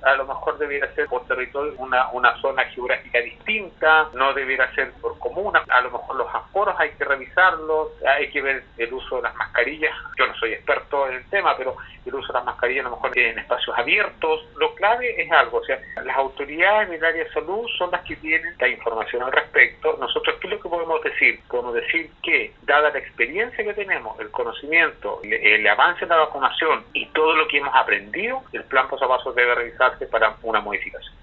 a lo mejor debiera ser por territorio una zona geográfica distinta, no debiera ser por comuna, a lo mejor los aforos hay que revisarlos, hay que ver el uso de las mascarillas. Yo no soy experto en el tema, pero el uso de las mascarillas a lo mejor en espacios abiertos. Lo clave es algo, o sea, las autoridades del área de salud son las que tienen la información al respecto. Nosotros, ¿qué es lo que podemos decir? Podemos decir que, dada la experiencia que tenemos, el conocimiento, el avance en la vacunación y todo lo que hemos aprendido, el plan paso a paso debe revisarse para una modificación.